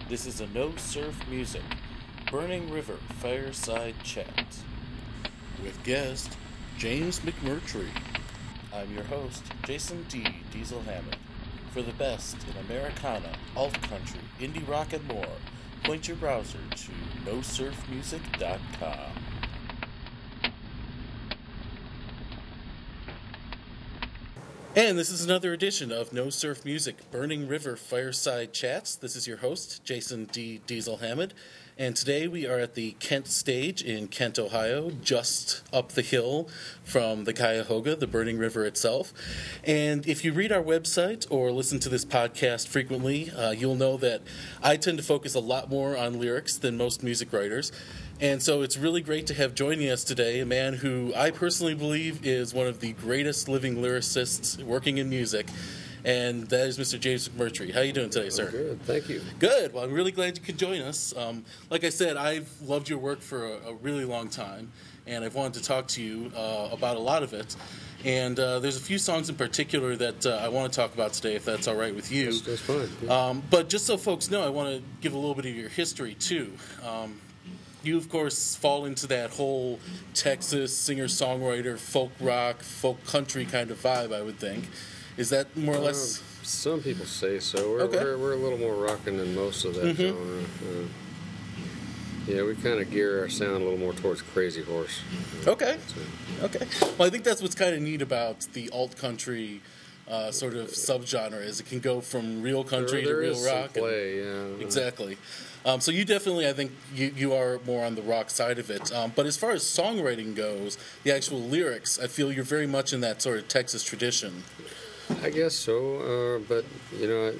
This is a No Surf Music, Burning River Fireside Chat with guest James McMurtry. I'm your host, Jason D. Diesel Hammond. For the best in Americana, alt country, indie rock, and more, point your browser to nosurfmusic.com. And this is another edition of No Surf Music, Burning River Fireside Chats. This is your host, Jason D. Diesel Hammond, and today we are at the Kent Stage in Kent, Ohio, just up the hill from the Cuyahoga, the burning river itself. And if you read our website or listen to this podcast frequently, you'll know that I tend to focus a lot more on lyrics than most music writers. And so it's really great to have joining us today a man who I personally believe is one of the greatest living lyricists working in music, and that is Mr. James McMurtry. How are you doing today, sir? Good, thank you. Good. Well, I'm really glad you could join us. Like I said, I've loved your work for a really long time, and I've wanted to talk to you about a lot of it. And there's a few songs in particular that I want to talk about today, if that's all right with you. That's fine. Yeah. But just so folks know, I want to give a little bit of your history, too. You, of course, fall into that whole Texas singer-songwriter, folk rock, folk country kind of vibe, I would think. Is that more or less? Some people say so. We're a little more rocking than most of that genre. Yeah, we kind of gear our sound a little more towards Crazy Horse. Okay. Well, I think that's what's kind of neat about the alt country sort of subgenre, is it can go from real country to real rock. Some play, yeah. Exactly. So you definitely, I think, you are more on the rock side of it. But as far as songwriting goes, the actual lyrics, I feel you're very much in that sort of Texas tradition. I guess so, but, you know,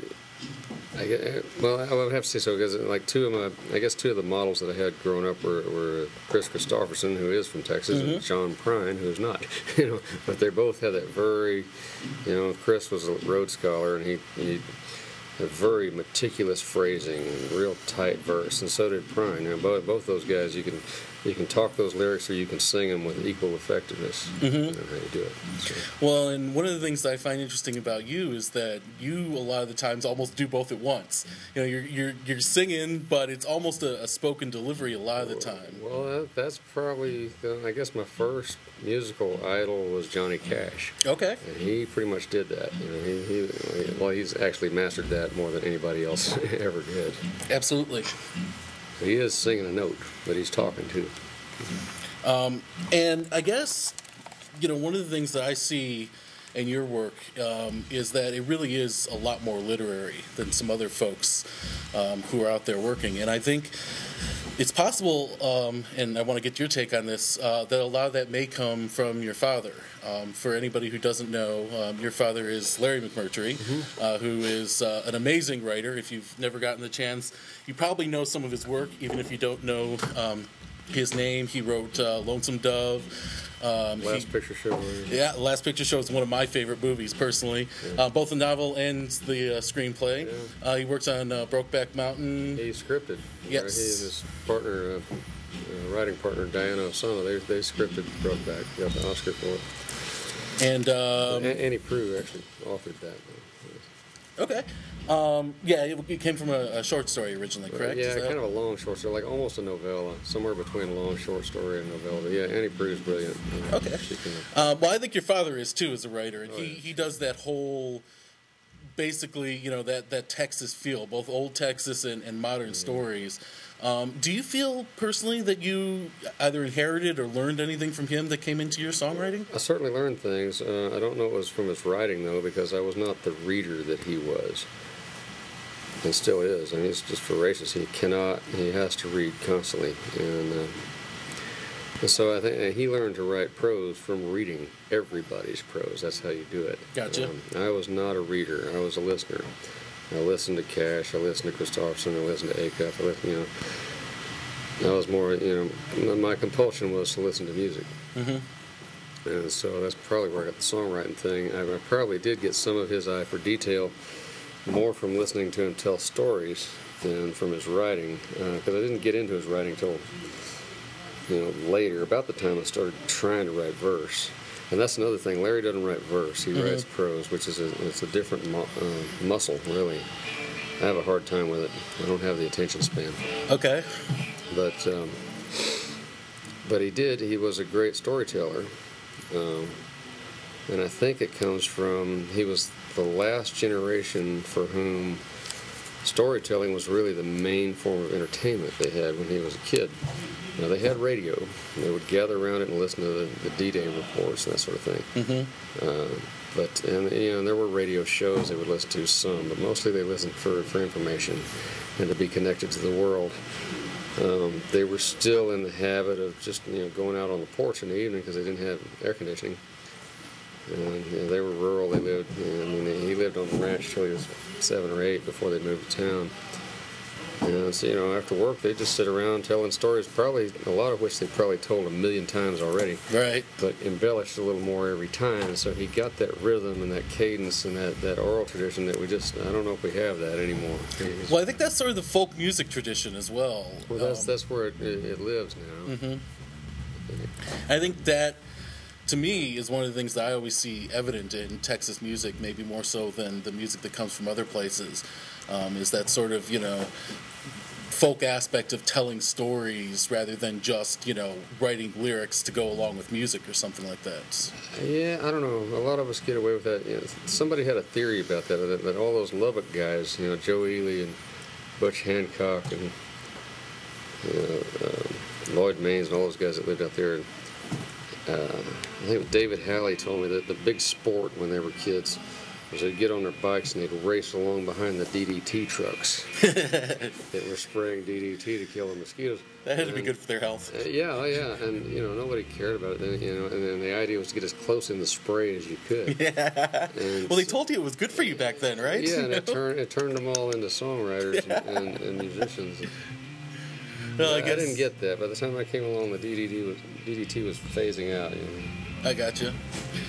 I would have to say so, because like two of the models that I had growing up were Chris Christopherson, who is from Texas, and Sean Prine, who's not, but they both had that very, Chris was a Rhodes Scholar, and he a very meticulous phrasing, real tight verse, and so did Prine. Both those guys, you can talk those lyrics or you can sing them with equal effectiveness. How you do it. So. Well, and one of the things that I find interesting about you is that you a lot of the times almost do both at once. You're singing, but it's almost a spoken delivery a lot of the time. Well, that's probably I guess my first musical idol was Johnny Cash. Okay. And he pretty much did that. He's actually mastered that more than anybody else ever did. Absolutely. He is singing a note, but he's talking too. And I guess, one of the things that I see in your work is that it really is a lot more literary than some other folks who are out there working. And I think it's possible, and I want to get your take on this, that a lot of that may come from your father. For anybody who doesn't know, your father is Larry McMurtry, who is an amazing writer. If you've never gotten the chance, you probably know some of his work, even if you don't know his name. He wrote Lonesome Dove. Last Picture Show. Yeah, Last Picture Show is one of my favorite movies, personally. Yeah. Both the novel and the screenplay. Yeah. He works on Brokeback Mountain. He scripted. Yes. He and his partner, writing partner, Diana Osama, they scripted Brokeback. He got the Oscar for it. And Annie Proulx actually authored that. Okay. It came from a short story originally, correct? Yeah, kind of a long short story, like almost a novella, somewhere between a long short story and a novella. But yeah, Annie Proulx is brilliant. Okay. Well, I think your father is too, as a writer, and he does that whole, basically, that Texas feel, both old Texas and modern stories. Do you feel personally that you either inherited or learned anything from him that came into your songwriting? I certainly learned things. I don't know it was from his writing, though, because I was not the reader that he was. And still is. I mean, he's just voracious. He has to read constantly. And so I think he learned to write prose from reading everybody's prose. That's how you do it. Gotcha. I was not a reader. I was a listener. I listened to Cash. I listened to Christopherson. I listened to Acuff. I was more, my compulsion was to listen to music. And so that's probably where I got the songwriting thing. I probably did get some of his eye for detail more from listening to him tell stories than from his writing, because I didn't get into his writing till later, about the time I started trying to write verse. And that's another thing. Larry doesn't write verse. He writes prose, which is a different muscle, really. I have a hard time with it. I don't have the attention span. Okay. But he did. He was a great storyteller, and I think it comes from he was the last generation for whom storytelling was really the main form of entertainment they had when he was a kid. Now, they had radio. They would gather around it and listen to the D-Day reports and that sort of thing. And there were radio shows they would listen to some, but mostly they listened for information and to be connected to the world. They were still in the habit of just going out on the porch in the evening because they didn't have air conditioning. They were rural. They lived. He lived on the ranch till he was 7 or 8 before they moved to town. So after work they just sit around telling stories. Probably a lot of which they probably told 1,000,000 times already. Right. But embellished a little more every time. And so he got that rhythm and that cadence and that oral tradition that I don't know if we have that anymore. Well, I think that's sort of the folk music tradition as well. Well, that's where it lives now. I think that, to me, is one of the things that I always see evident in Texas music, maybe more so than the music that comes from other places, is that sort of, folk aspect of telling stories rather than just, writing lyrics to go along with music or something like that. Yeah, I don't know. A lot of us get away with that. Somebody had a theory about that all those Lubbock guys, Joe Ely and Butch Hancock and Lloyd Maines and all those guys that lived out there. I think David Halley told me that the big sport when they were kids was they'd get on their bikes and they'd race along behind the DDT trucks that were spraying DDT to kill the mosquitoes. That had to be good for their health. Yeah, and nobody cared about it. And then the idea was to get as close in the spray as you could. Yeah. Well, they told you it was good for you back then, right? Yeah, and it turned them all into songwriters and musicians. Well, I didn't get that. By the time I came along, the DDT was phasing out. I got you.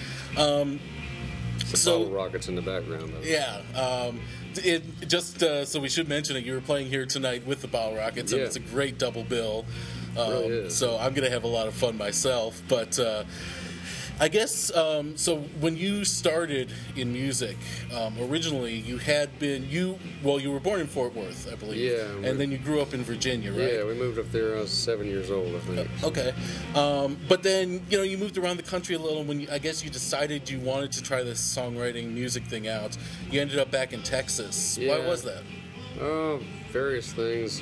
Bottle rockets in the background, though. Yeah. So we should mention it. You were playing here tonight with the Bottle Rockets, and it's a great double bill. Really is. So I'm going to have a lot of fun myself. But I guess, so when you started in music, originally you were born in Fort Worth, I believe. Yeah. And then you grew up in Virginia, right? Yeah, we moved up there when I was 7 years old, I think. Okay. But then, you moved around the country a little when I guess you decided you wanted to try this songwriting music thing out. You ended up back in Texas. Yeah. Why was that? Various things.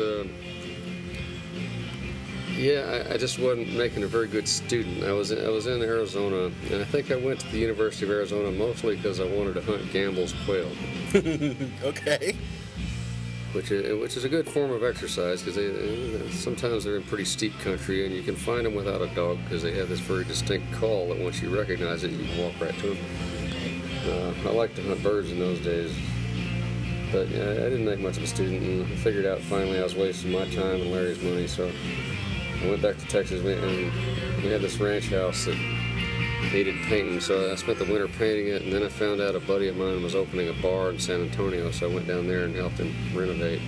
I just wasn't making a very good student. I was in Arizona, and I think I went to the University of Arizona mostly because I wanted to hunt Gambel's quail. Okay. Which is a good form of exercise because sometimes they're in pretty steep country, and you can find them without a dog because they have this very distinct call that once you recognize it, you can walk right to them. I liked to hunt birds in those days. But I didn't make much of a student, and I figured out finally I was wasting my time and Larry's money, so I went back to Texas, and we had this ranch house that needed painting, so I spent the winter painting it, and then I found out a buddy of mine was opening a bar in San Antonio, so I went down there and helped him renovate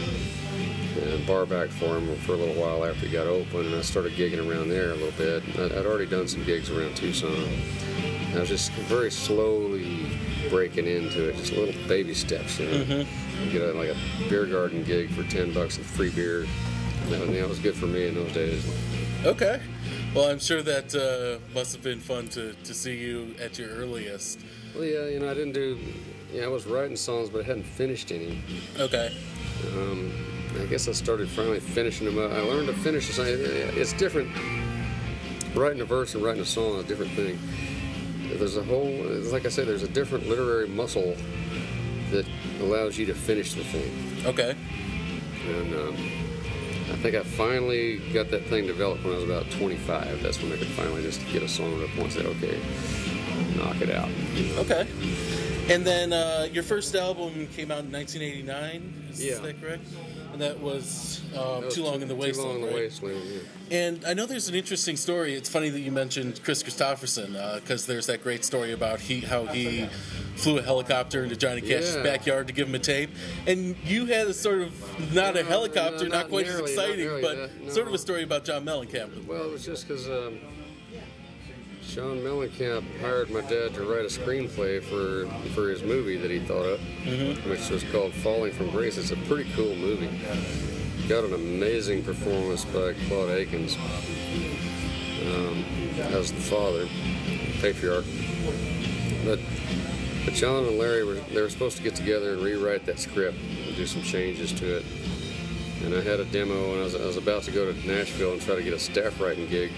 and bar back for him for a little while after he got open, and I started gigging around there a little bit. I'd already done some gigs around Tucson. I was just very slowly breaking into it, just little baby steps, You get a beer garden gig for $10 and free beer. That was good for me in those days. Okay. Well, I'm sure that must have been fun to see you at your earliest. Well, yeah, I didn't do... I was writing songs, but I hadn't finished any. Okay. I guess I started finally finishing them up. I learned to finish a song. It's different. Writing a verse and writing a song is a different thing. There's like I said, there's a different literary muscle that allows you to finish the thing. Okay. And I think I finally got that thing developed when I was about 25. That's when I could finally just get a song up and say, okay, knock it out. Okay. And then your first album came out in 1989, is that correct? And that was Too Long in the Wasteland. Too Long in the Wasteland, yeah. And I know there's an interesting story. It's funny that you mentioned Chris Christopherson, because there's that great story about how he flew a helicopter into Johnny Cash's backyard to give him a tape. And you had a sort of, not a helicopter, not quite as exciting, but sort of a story about John Mellencamp. Well, it was just because Sean Mellencamp hired my dad to write a screenplay for his movie that he thought of, which was called Falling from Grace. It's a pretty cool movie. Got an amazing performance by Claude Akins as the father, patriarch. But John and Larry were supposed to get together and rewrite that script and do some changes to it. And I had a demo, and I was about to go to Nashville and try to get a staff writing gig.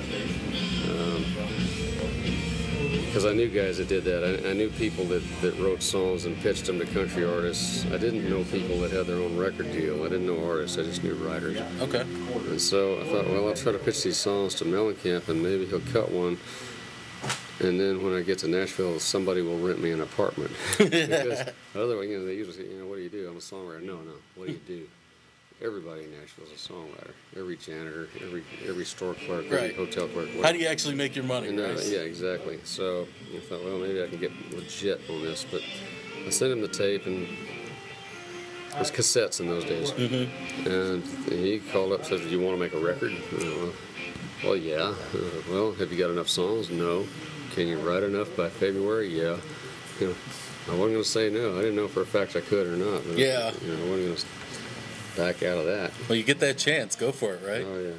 Because I knew guys that did that. I knew people that wrote songs and pitched them to country artists. I didn't know people that had their own record deal. I didn't know artists. I just knew writers. Okay. And so I thought, well, I'll try to pitch these songs to Mellencamp, and maybe he'll cut one. And then when I get to Nashville, somebody will rent me an apartment. Because otherwise, they usually say, what do you do? I'm a songwriter. No. What do you do? Everybody in Nashville is a songwriter. Every janitor, every store clerk, every hotel clerk. Whatever. How do you actually make your money? Right? Yeah, exactly. So I thought, well, maybe I can get legit on this. But I sent him the tape, and it was cassettes in those days. And he called up and said, do you want to make a record? Well, yeah. Well, have you got enough songs? No. Can you write enough by February? Yeah. I wasn't going to say no. I didn't know for a fact I could or not. But yeah. I wasn't going to back out of that. Well, you get that chance, go for it, right? Oh, yeah.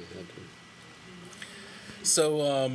So,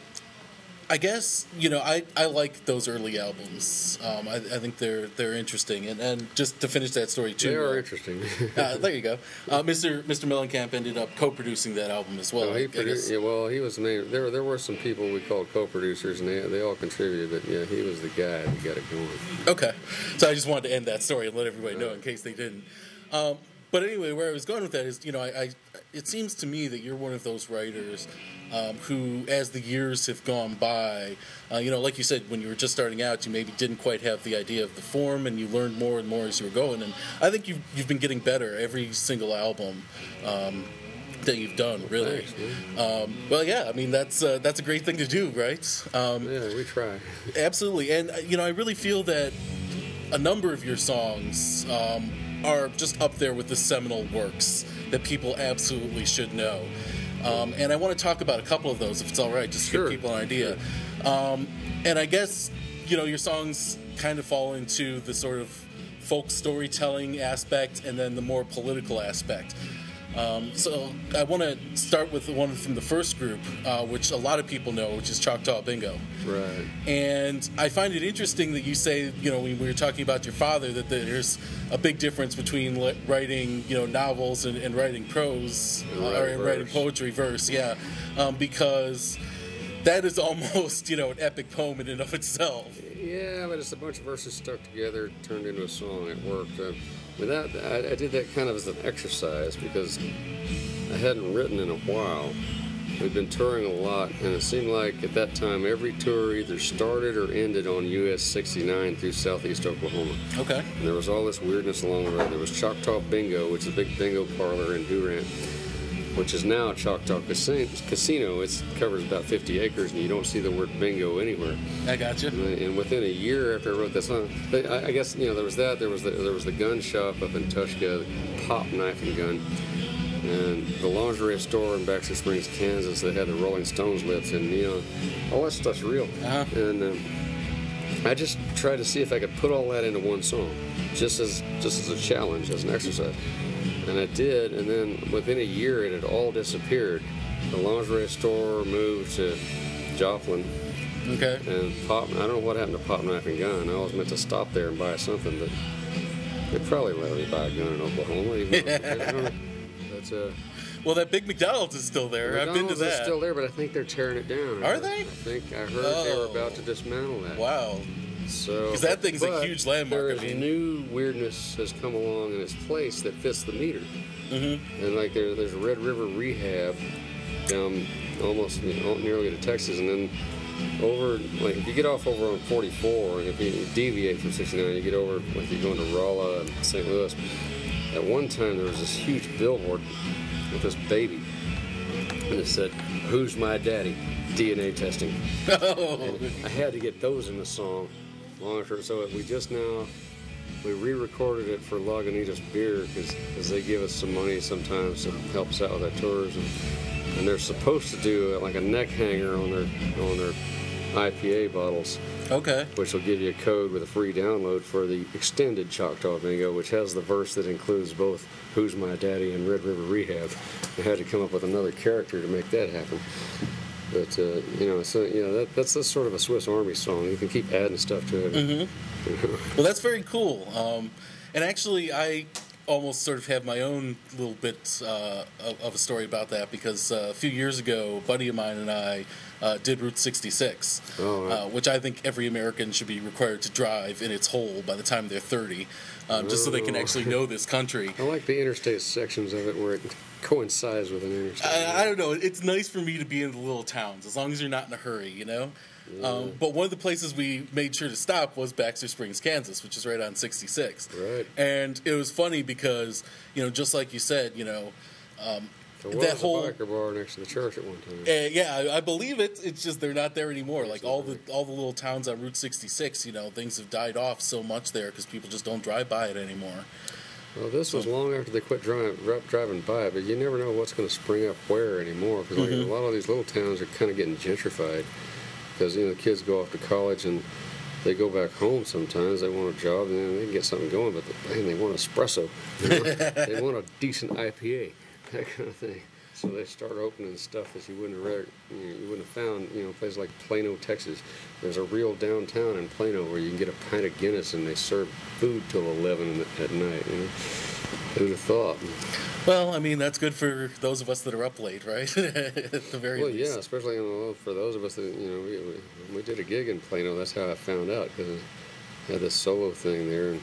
I guess, I like those early albums. I think they're interesting. And just to finish that story, too. They are interesting. There you go. Mr. Mellencamp ended up co-producing that okay. He produced, he was the main. There were some people we called co-producers, and they all contributed, but yeah, he was the guy that got it going. Okay. So I just wanted to end that story and let everybody know in case they didn't. But anyway, where I was going with that is, it seems to me that you're one of those writers who, as the years have gone by, like you said, when you were just starting out, you maybe didn't quite have the idea of the form, and you learned more and more as you were going. And I think you've been getting better every single album that you've done, really. Thanks, well, yeah, I mean, that's a great thing to do, right? Yeah, we try. Absolutely. And, I really feel that a number of your songs are just up there with the seminal works that people absolutely should know. And I want to talk about a couple of those, if it's all right, just to give people an idea. And I guess, your songs kind of fall into the sort of folk storytelling aspect and then the more political aspect. So I want to start with the one from the first group, which a lot of people know, which is Choctaw Bingo. Right. And I find it interesting that you say, when we were talking about your father, that there's a big difference between writing, novels and writing prose, or writing poetry, verse, yeah, because that is almost, an epic poem in and of itself. Yeah, but it's a bunch of verses stuck together, turned into a song. It worked. I did that kind of as an exercise because I hadn't written in a while. We'd been touring a lot, and it seemed like at that time every tour either started or ended on US 69 through southeast Oklahoma. Okay. And there was all this weirdness along the road. There was Choctaw Bingo, which is a big bingo parlor in Durant, which is now Choctaw Casino. It covers about 50 acres, and you don't see the word bingo anywhere. I got you. And within a year after I wrote that song, I guess there was that. There was the gun shop up in Tushka, Pop Knife and Gun, and the lingerie store in Baxter Springs, Kansas, that had the Rolling Stones lips in neon. All that stuff's real. Uh-huh. And I just tried to see if I could put all that into one song, just as a challenge, as an exercise. And I did, and then within a year it had all disappeared. The lingerie store moved to Joplin. Okay. And I don't know what happened to Pop Knife and Gun. I was meant to stop there and buy something, but they'd probably let me buy a gun in Oklahoma. Even though, but, well, that big McDonald's is still there. I've been to that. Is still there, but I think they're tearing it down. Are they? I heard they were about to dismantle that. Wow. So, because that thing's a huge landmark. New weirdness has come along in its place that fits the meter. Mm-hmm. And like there's Red River Rehab down almost nearly to Texas, and then over, like if you get off over on 44, and if you deviate from 69, you get over, like you're going to Rolla and St. Louis. At one time there was this huge billboard with this baby, and it said, "Who's my daddy? DNA testing." Oh. And I had to get those in the song. So we re-recorded it for Lagunitas Beer because they give us some money sometimes to help us out with our tours. and they're supposed to do like a neck hanger on their IPA bottles. Okay. Which will give you a code with a free download for the extended Choctaw Bingo, which has the verse that includes both Who's My Daddy and Red River Rehab. I had to come up with another character to make that happen. But, that's sort of a Swiss Army song. You can keep adding stuff to it. Mm-hmm. Well, that's very cool. And actually, I almost sort of have my own little bit of a story about that, because a few years ago, a buddy of mine and I did Route 66, which I think every American should be required to drive in its whole by the time they're 30, just so they can actually know this country. I like the interstate sections of it where it coincides with an interstate. I don't know. It's nice for me to be in the little towns, as long as you're not in a hurry, you know? Yeah. But one of the places we made sure to stop was Baxter Springs, Kansas, which is right on 66. Right. And it was funny because, just like you said, there was that whole a biker bar next to the church at one time. Yeah, I believe it. It's just they're not there anymore. Like all the little towns on Route 66, things have died off so much there because people just don't drive by it anymore. Well, this was long after they quit driving by it, but you never know what's going to spring up where anymore, because a lot of these little towns are kind of getting gentrified, because the kids go off to college and they go back home sometimes. They want a job and they can get something going, but they want espresso. They want a decent IPA, that kind of thing. So they start opening stuff that you wouldn't have found, places like Plano, Texas. There's a real downtown in Plano where you can get a pint of Guinness and they serve food till 11 at night. Who'd have thought? Well, I mean, that's good for those of us that are up late, right? At the very least. Well, yeah, especially for those of us that, we did a gig in Plano. That's how I found out, because I had this solo thing there, and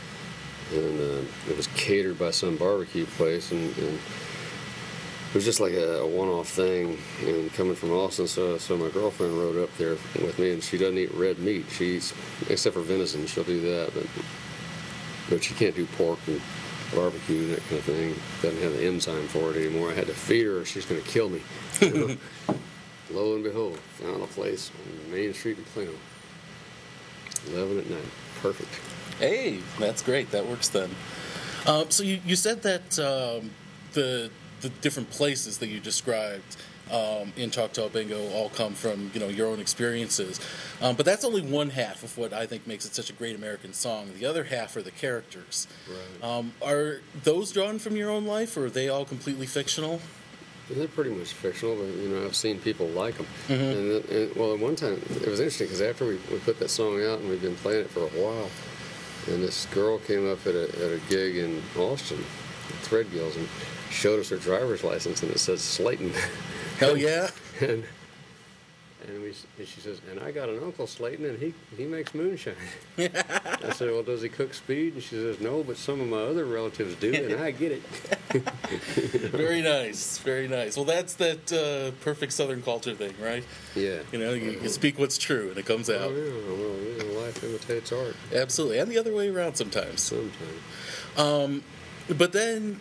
it was catered by some barbecue place, and it was just like a one-off thing, and coming from Austin, so my girlfriend rode up there with me, and she doesn't eat red meat. She eats, except for venison, she'll do that, but she can't do pork and barbecue and that kind of thing. Doesn't have the enzyme for it anymore. I had to feed her or she's going to kill me. Lo and behold, found a place on Main Street in Plano. 11 at night. Perfect. Hey, that's great. That works then. So you said that the different places that you described in Choctaw Bingo all come from your own experiences, but that's only one half of what I think makes it such a great American song. The other half are the characters. Right. Are those drawn from your own life, or are they all completely fictional? They're pretty much fictional, but I've seen people like them. Mm-hmm. And at one time it was interesting, because after we put that song out and we've been playing it for a while, and this girl came up at a gig in Austin, Threadgills, and showed us her driver's license, and it says Slayton. Hell yeah! and she says, and I got an uncle Slayton, and he makes moonshine. I said, well, does he cook speed? And she says, no, but some of my other relatives do, and I get it. Very nice, very nice. Well, that's that perfect Southern culture thing, right? Yeah. You speak what's true, and it comes out. Oh, yeah. Well, life imitates art. Absolutely, and the other way around sometimes. Sometimes. But then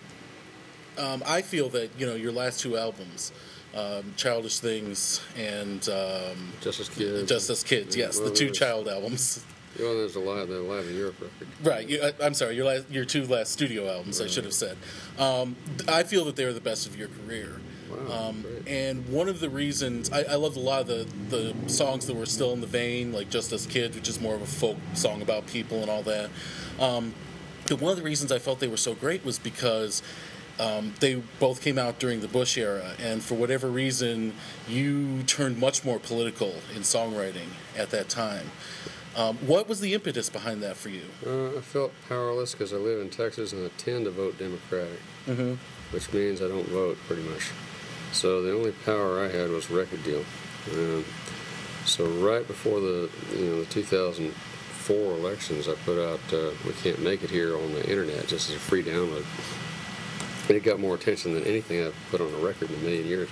I feel that your last two albums, Childish Things and Just as Kids. Just as Kids, yes, the two child albums. Well, there's the Live in Europe record. Right. I'm sorry. Your two last studio albums, right. I should have said. I feel that they're the best of your career. Wow, and one of the reasons I loved a lot of the songs that were still in the vein, like Just As Kids, which is more of a folk song about people and all that. But one of the reasons I felt they were so great was because they both came out during the Bush era, and for whatever reason, you turned much more political in songwriting at that time. What was the impetus behind that for you? I felt powerless because I live in Texas and I tend to vote Democratic, which means I don't vote pretty much. So the only power I had was record deal. So right before the 2004 elections, I put out "We Can't Make It Here" on the internet just as a free download. And it got more attention than anything I've put on a record in a million years.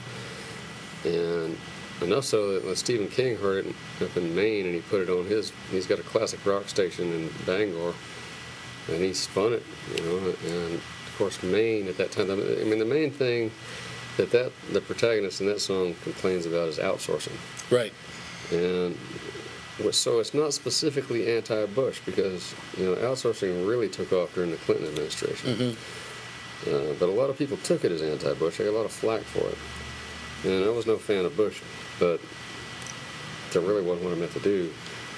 And enough so that when Stephen King heard it up in Maine and he put it on he's got a classic rock station in Bangor, and he spun it, and of course Maine at that time, I mean the main thing that the protagonist in that song complains about is outsourcing. Right. And so it's not specifically anti-Bush, because outsourcing really took off during the Clinton administration. But a lot of people took it as anti-Bush. I got a lot of flack for it. And I was no fan of Bush, but that really wasn't what I meant to do.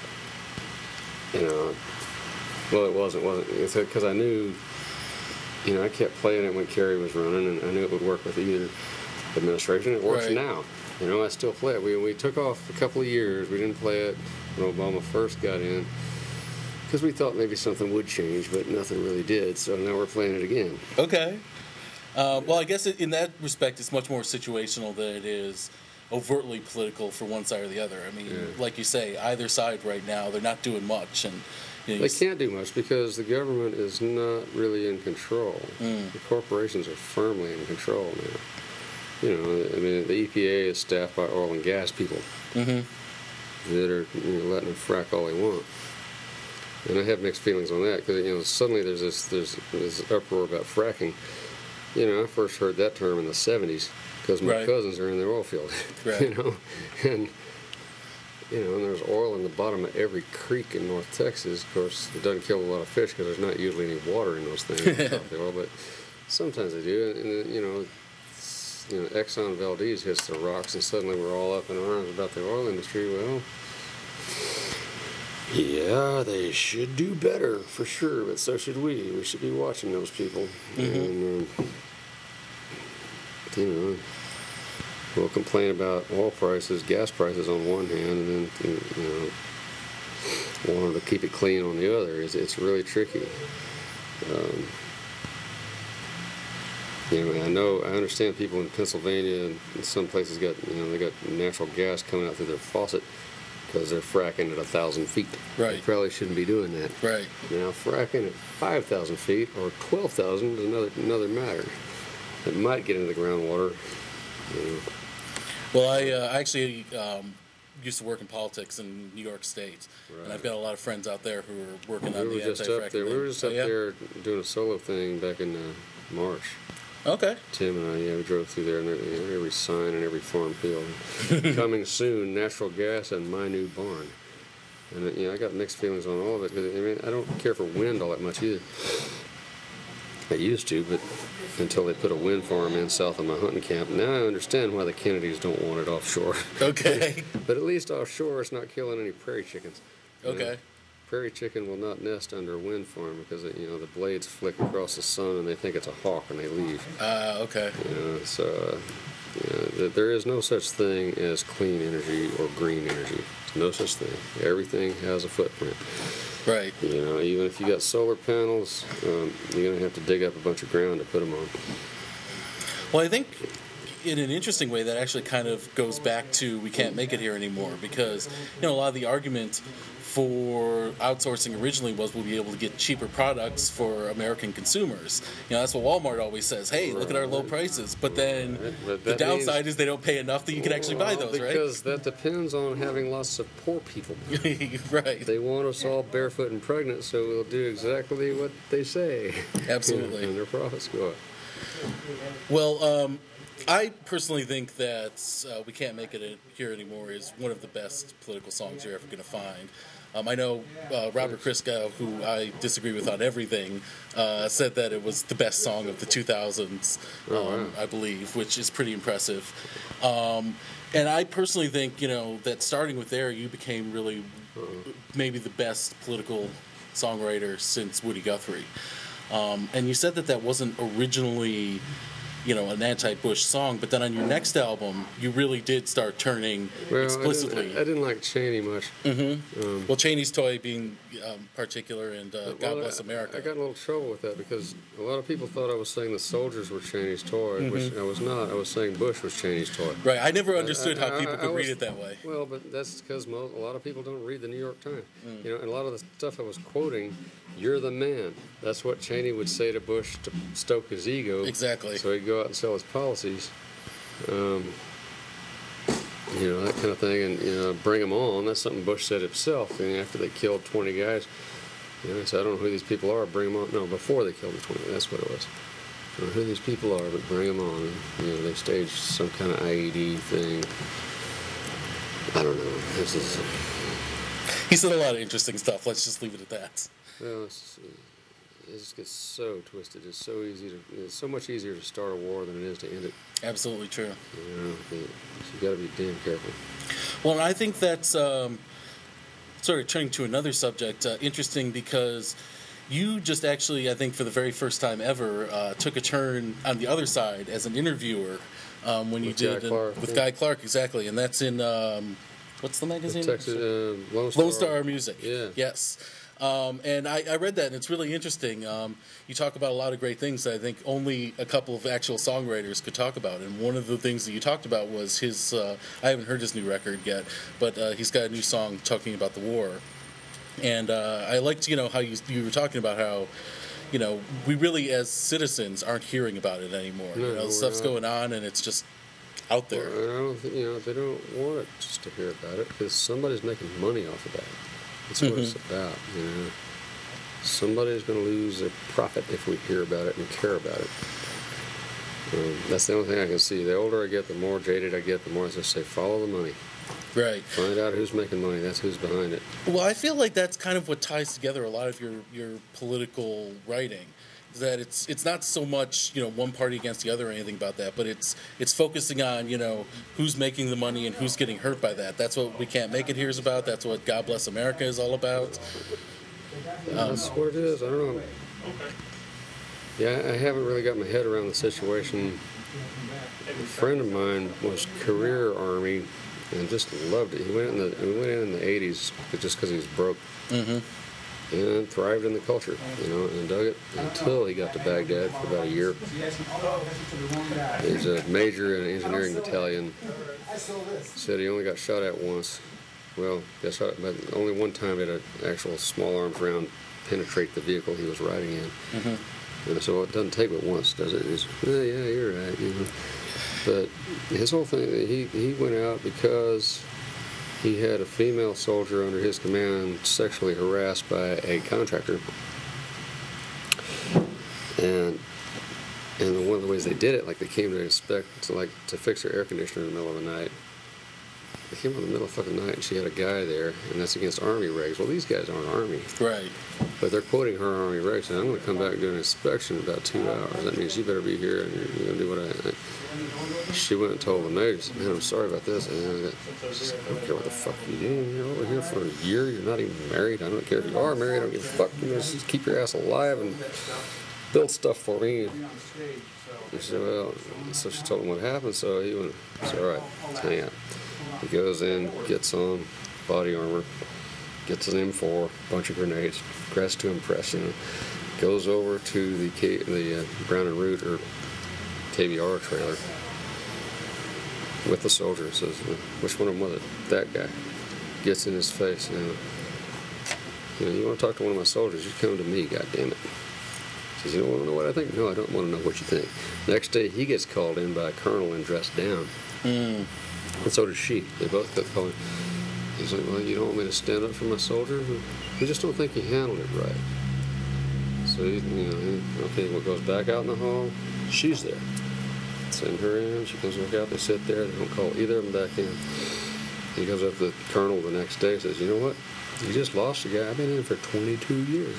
Well, it wasn't. It's because I knew, I kept playing it when Kerry was running, and I knew it would work with either administration. It works now. I still play it. We took off a couple of years. We didn't play it when Obama first got in because we thought maybe something would change, but nothing really did. So now we're playing it again. Okay. Well, I guess in that respect, it's much more situational than it is overtly political for one side or the other. I mean, like you say, either side right now, they're not doing much. And they can't do much because the government is not really in control. The corporations are firmly in control now. The EPA is staffed by oil and gas people that are letting them frack all they want. And I have mixed feelings on that because suddenly there's this uproar about fracking. I first heard that term in the 70s because my cousins are in the oil field. And there's oil in the bottom of every creek in North Texas. Of course, it doesn't kill a lot of fish because there's not usually any water in those things. The oil, but sometimes they do. And Exxon Valdez hits the rocks, and suddenly we're all up in arms about the oil industry. Well, yeah, they should do better for sure, but so should we. We should be watching those people. And, we'll complain about oil prices, gas prices on one hand, and then want to keep it clean on the other. It's really tricky. I understand people in Pennsylvania and some places they got natural gas coming out through their faucet because they're fracking at 1,000 feet. Right. They probably shouldn't be doing that. Right. Now, fracking at 5,000 feet or 12,000 is another matter. It might get into the groundwater. Well, I actually used to work in politics in New York State, and I've got a lot of friends out there who are working on the anti-fracking thing. We were just up there doing a solo thing back in March. Okay. Tim and I, we drove through there, and every sign and every farm field. Coming soon, natural gas and my new barn. And I got mixed feelings on all of it. I don't care for wind all that much either. I used to, but until they put a wind farm in south of my hunting camp. Now I understand why the Kennedys don't want it offshore. Okay. But at least offshore, it's not killing any prairie chickens. Okay. Prairie chicken will not nest under a wind farm because the blades flick across the sun and they think it's a hawk and they leave. Okay. There is no such thing as clean energy or green energy. There's no such thing. Everything has a footprint. Right. Even if you got solar panels, you're going to have to dig up a bunch of ground to put them on. Well, I think in an interesting way that actually kind of goes back to we can't make it here anymore because, a lot of the argument for outsourcing originally was we'll be able to get cheaper products for American consumers. That's what Walmart always says. Hey, look at our low prices. But then the downside is they don't pay enough that you can actually buy those, right? Because that depends on having lots of poor people. Right. They want us all barefoot and pregnant, so we'll do exactly what they say. Absolutely. And their profits go up. Well, I personally think that We Can't Make It Here Anymore is one of the best political songs you're ever going to find. I know Robert Christgau, who I disagree with on everything, said that it was the best song of the 2000s, I believe, which is pretty impressive. And I personally think, that starting with there, you became really maybe the best political songwriter since Woody Guthrie. And you said that wasn't originally an anti-Bush song, but then on your next album, you really did start turning explicitly. I didn't like Cheney much. Mm-hmm. Well, Cheney's Toy being particular, and God Bless America. I got in a little trouble with that because a lot of people thought I was saying the soldiers were Cheney's toy, which I was not. I was saying Bush was Cheney's toy. Right. I never understood how people could read it that way. Well, but that's because a lot of people don't read the New York Times. And a lot of the stuff I was quoting, "You're the man." That's what Cheney would say to Bush to stoke his ego. Exactly. So he'd go out and sell his policies. That kind of thing, and bring them on. That's something Bush said himself. After they killed 20 guys, he said, "I don't know who these people are. Bring them on." No, before they killed the 20. That's what it was. I don't know who these people are, but bring them on. And, they staged some kind of IED thing. I don't know. He said a lot of interesting stuff. Let's just leave it at that. Well, it just gets so twisted. It's so easy to. It's so much easier to start a war than it is to end it. Absolutely true. You know, you got to be damn careful. Well, and I think that's sort of turning to another subject, interesting because you just actually, I think for the very first time ever, took a turn on the other side as an interviewer when you With did Guy Clark, with yeah. Guy Clark, exactly, and that's in what's the magazine? Texas Lone Star Music. Yeah. Yes. And I read that, and it's really interesting. You talk about a lot of great things that I think only a couple of actual songwriters could talk about. And one of the things that you talked about was his, I haven't heard his new record yet, but he's got a new song talking about the war. And I liked, how you were talking about how, we really as citizens aren't hearing about it anymore. No, Stuff's we're not. going on, and it's just out there. Well, and I don't think, they don't want it just to hear about it because somebody's making money off of that. That's what it's about, Somebody's going to lose their profit if we hear about it and care about it. That's the only thing I can see. The older I get, the more jaded I get, the more I just say, follow the money. Right. Find out who's making money. That's who's behind it. Well, I feel like that's kind of what ties together a lot of your political writing. Is that it's not so much one party against the other or anything about that, but it's focusing on who's making the money and who's getting hurt by that. That's what We Can't Make It Here is about. That's what God Bless America is all about. That's what it is. I don't know. Yeah, I haven't really got my head around the situation. A friend of mine was career Army and just loved it. He went in the 80s just because he was broke. Mm-hmm. And thrived in the culture, and dug it until he got to Baghdad for about a year. He's a major in an engineering battalion. Said he only got shot at once. Well, got shot, but only one time did an actual small arms round penetrate the vehicle he was riding in. Mm-hmm. And so it doesn't take but once, does it? It's, yeah, you're right. But his whole thing, he went out because he had a female soldier under his command sexually harassed by a contractor. And one of the ways they did it, like they came to inspect, to fix her air conditioner in the middle of the night. They came in the middle of the fucking night and she had a guy there, and that's against Army regs. Well, these guys aren't Army. Right. But they're quoting her Army regs, and I'm going to come back and do an inspection in about 2 hours. That means you better be here and you're going to do what I... She went and told the mayor, she said, man, I'm sorry about this. And she said, I don't care what the fuck you do. You're over here for a year. You're not even married. I don't care if you are married. I don't give a fuck. Just keep your ass alive and build stuff for me. And she said, well, so she told him what happened. So he went, said, all right, hang on. He goes in, gets on body armor, gets an M4, bunch of grenades, dressed to impress, goes over to the Brown and Root or KBR trailer with the soldier. Says, which one of them was it? That guy. Gets in his face. You want to talk to one of my soldiers? You come to me, goddammit. Says, you don't want to know what I think? No, I don't want to know what you think. Next day, he gets called in by a colonel and dressed down. And so does she. They both got called in. He's like, well, you don't want me to stand up for my soldier? We just don't think he handled it right. So, okay, what goes back out in the hall? She's there. Send her in. She comes back out. They sit there. They don't call either of them back in. He goes up to the colonel the next day and says, you know what? You just lost a guy. I've been in for 22 years.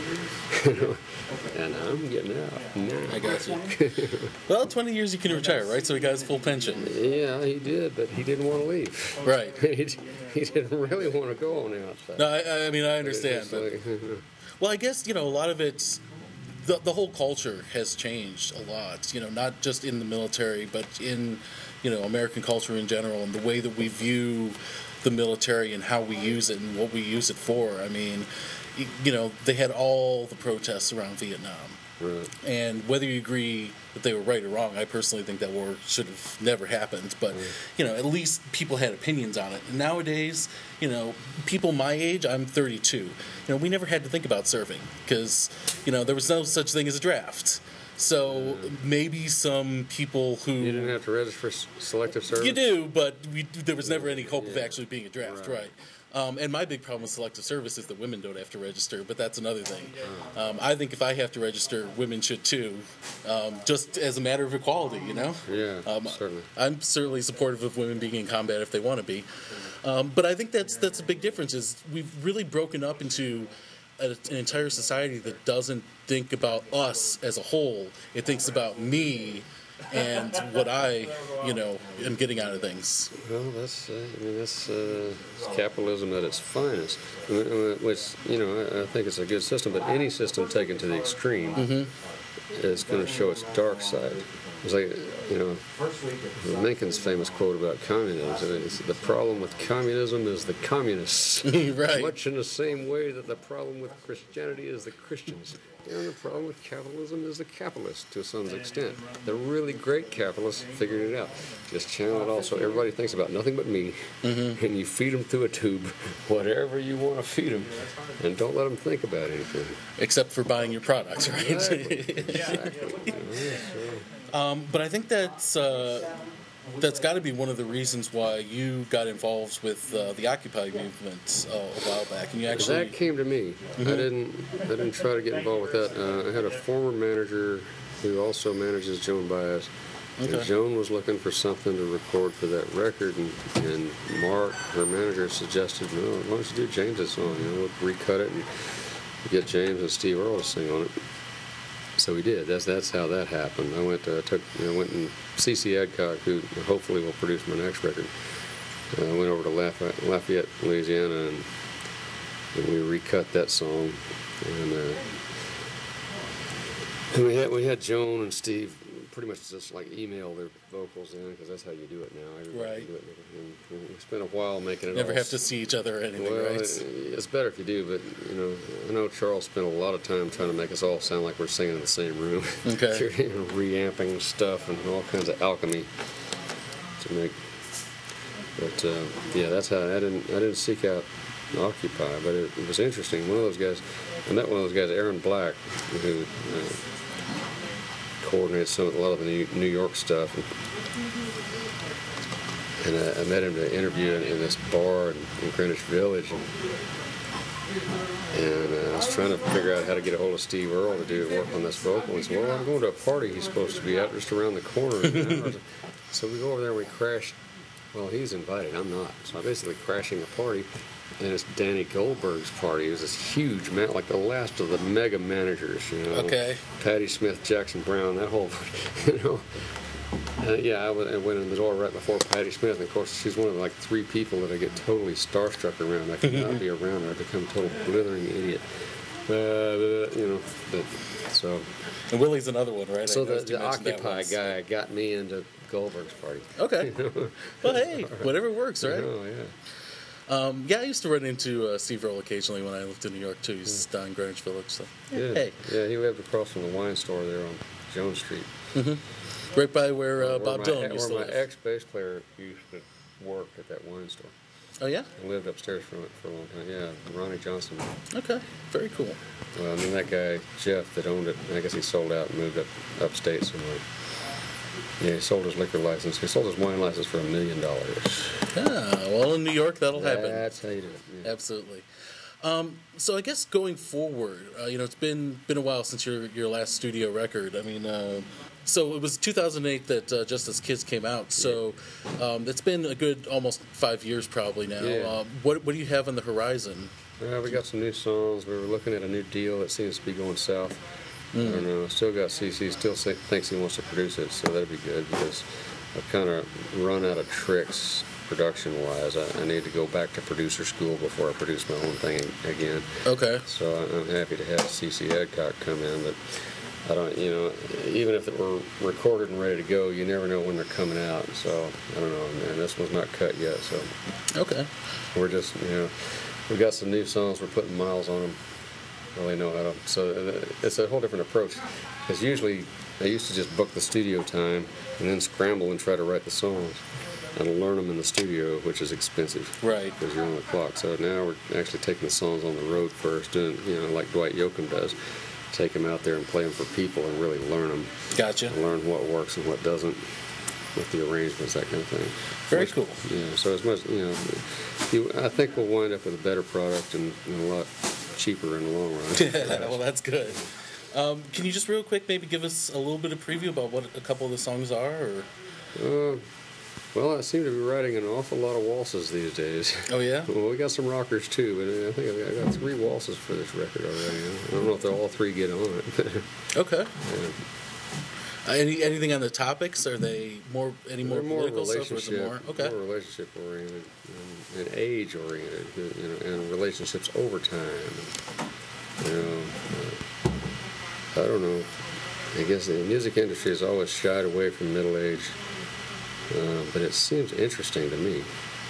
And I'm getting out now. I got you. Well, 20 years you can retire, right? So he got his full pension. Yeah, he did, but he didn't want to leave. Right. he didn't really want to go on the outside. No, I mean, I understand. But, well, I guess, a lot of it's... The whole culture has changed a lot, not just in the military, but in, American culture in general, and the way that we view the military and how we use it and what we use it for. I mean, they had all the protests around Vietnam. Right. And whether you agree that they were right or wrong, I personally think that war should have never happened. But, at least people had opinions on it. And nowadays, people my age, I'm 32, we never had to think about serving because, there was no such thing as a draft. So maybe some people who... You didn't have to register for selective service? You do, but there was never any hope of actually being a draft, right? And my big problem with selective service is that women don't have to register, but that's another thing. I think if I have to register, women should too, just as a matter of equality, Yeah, certainly. I'm certainly supportive of women being in combat if they want to be. But I think that's a big difference is we've really broken up into an entire society that doesn't think about us as a whole. It thinks about me and what I, am getting out of things. Well, that's capitalism at its finest. Which, I think it's a good system, but any system taken to the extreme is going to show its dark side. It's like, Lincoln's famous quote about communism. It's, the problem with communism is the communists. Right. Much in the same way that the problem with Christianity is the Christians. And the problem with capitalism is the capitalists to some extent. The really great capitalists figured it out. Just channel it all so everybody thinks about nothing but me, and you feed them through a tube, whatever you want to feed them, and don't let them think about anything. Except for buying your products, right? Exactly. But I think that's got to be one of the reasons why you got involved with the Occupy movement a while back, and you actually that came to me. I didn't try to get involved with that. I had a former manager who also manages Joan Baez. Okay. And Joan was looking for something to record for that record, and Mark, her manager, suggested, "No, why don't you do James's song? We'll recut it and get James and Steve Earle to sing on it." So we did. That's how that happened. I went and C.C. Adcock, who hopefully will produce my next record. Went over to Lafayette, Louisiana, and we recut that song. And we had Joan and Steve pretty much just like email their vocals in, because that's how you do it now. Everybody Right. can do it. And we spent a while making it. never all have to see each other or anything, well, right? it's better if you do, but I know Charles spent a lot of time trying to make us all sound like we're singing in the same room. Okay. Reamping stuff and all kinds of alchemy to make. But yeah, that's how I didn't seek out Occupy, but it was interesting. I met one of those guys, Aaron Black, who coordinates a lot of the New York stuff. And I met him to interview in this bar in Greenwich Village, and I was trying to figure out how to get a hold of Steve Earle to do work on this vocal. And he said, "Well, I'm going to a party he's supposed to be at just around the corner." So we go over there and we crash. Well, he's invited, I'm not. So I'm basically crashing a party, and it's Danny Goldberg's party. It was this huge man, like the last of the mega managers, Okay. Patti Smith, Jackson Brown, that whole, yeah, I went in the door right before Patti Smith, and of course she's one of like 3 people that I get totally starstruck around. I could not be around her. I become a total blithering idiot. So. And Willie's another one, right? So I noticed you the mentioned that Occupy once. guy got me into Goldberg's party. Okay. Well, hey, whatever works, right? Oh, yeah. Yeah, I used to run into Steve Earle occasionally when I lived in New York, too. He's down in Greenwich Village, so hey. Yeah, he lived across from the wine store there on Jones Street. Right by where Bob Dylan used to Where live. my ex-bass player used to work at that wine store. Oh, yeah? I lived upstairs from it for a long time. Yeah, Ronnie Johnson. Okay, very cool. Well, and then that guy, Jeff, that owned it, I guess he sold out and moved upstate somewhere. Yeah, he sold his liquor license. He sold his wine license for $1 million. Yeah, well, in New York, that'll happen. That's how you do it. Yeah. Absolutely. So I guess going forward, it's been a while since your last studio record. I mean, so it was 2008 that Just As Kids came out. So it's been a good almost 5 years probably now. Yeah. What do you have on the horizon? Well, we got some new songs. We were looking at a new deal that seems to be going south. I don't know. Still got CC. Still thinks he wants to produce it, so that'd be good because I've kind of run out of tricks production-wise. I need to go back to producer school before I produce my own thing again. Okay. So I'm happy to have CC Adcock come in, but I don't. Even if it were recorded and ready to go, you never know when they're coming out. So I don't know, man. This one's not cut yet, so Okay. we're just we've got some new songs. We're putting miles on them. Really know how to. So it's a whole different approach. Because usually I used to just book the studio time and then scramble and try to write the songs and learn them in the studio, which is expensive. Right. Because you're on the clock. So now we're actually taking the songs on the road first, doing like Dwight Yoakam does. Take them out there and play them for people and really learn them. Gotcha. And learn what works and what doesn't with the arrangements, that kind of thing. Very cool. Yeah. So as much I think we'll wind up with a better product and a lot cheaper in the long run. Well, that's good. Can you just real quick maybe give us a little bit of preview about what a couple of the songs are? Or? Well, I seem to be writing an awful lot of waltzes these days. Oh, yeah? Well, we got some rockers too, but I think I got 3 waltzes for this record already. I don't know if they'll all 3 get on it. Okay. Yeah. Anything on the topics? Are they more political stuff, or is it more? Okay. More relationship oriented and age oriented, and relationships over time. I don't know. I guess the music industry has always shied away from middle age. But it seems interesting to me,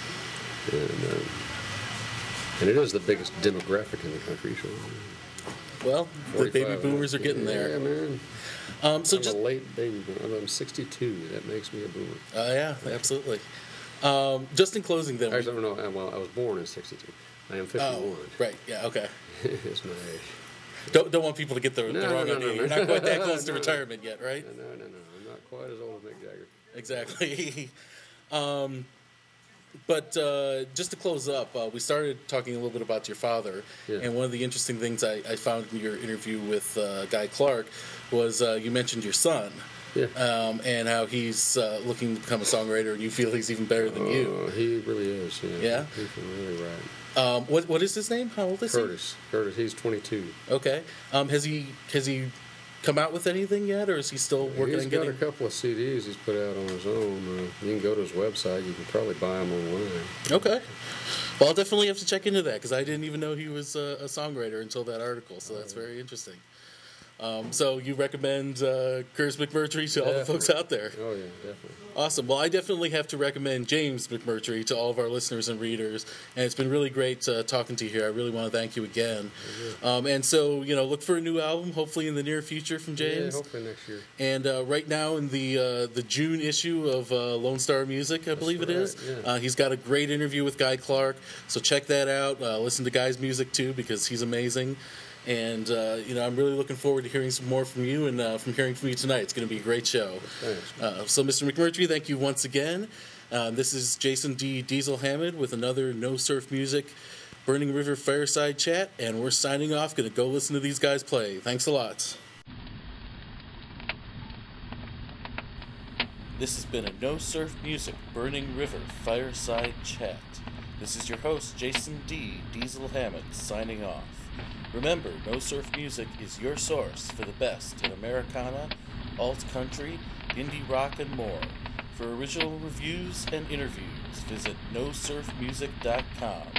and it is the biggest demographic in the country. So, well, the baby boomers are getting there. Yeah, man. So I'm just a late baby boomer. I'm 62. That makes me a boomer. yeah, absolutely. Just in closing, then. Actually, no. Well, I was born in 62. I am 51. Oh, right. Yeah. Okay. It's my age. Don't want people to get the wrong idea. You're not quite that close to No. retirement yet, right? No. I'm not quite as old as Mick Jagger. Exactly. But just to close up, we started talking a little bit about your father, Yeah. and one of the interesting things I found in your interview with Guy Clark was you mentioned your son, Yeah. and how he's looking to become a songwriter, and you feel he's even better than you. He really is. Yeah? He can really write. What is his name? How old is Curtis. He's 22. he? Okay. Has he come out with anything yet, or is he still working on He's getting? got a couple of CDs he's put out on his own. You can go to his website. You can probably buy them online. Okay. Well, I'll definitely have to check into that because I didn't even know he was a songwriter until that article. So that's very interesting. So you recommend Curtis McMurtry to all the folks out there? Oh yeah, definitely. Awesome. Well, I definitely have to recommend James McMurtry to all of our listeners and readers, and it's been really great talking to you here. I really want to thank you again. And so, look for a new album, hopefully in the near future from James. Yeah, hopefully next year. And right now in the June issue of Lone Star Music, I believe it is, yeah. he's got a great interview with Guy Clark. So check that out. Listen to Guy's music too because he's amazing. And, I'm really looking forward to hearing some more from you and from hearing from you tonight. It's going to be a great show. Thanks. So, Mr. McMurtry, thank you once again. This is Jason D. Diesel Hammond with another No Surf Music Burning River Fireside Chat, and we're signing off. Going to go listen to these guys play. Thanks a lot. This has been a No Surf Music Burning River Fireside Chat. This is your host, Jason D. Diesel Hammond, signing off. Remember, No Surf Music is your source for the best in Americana, alt-country, indie rock, and more. For original reviews and interviews, visit nosurfmusic.com.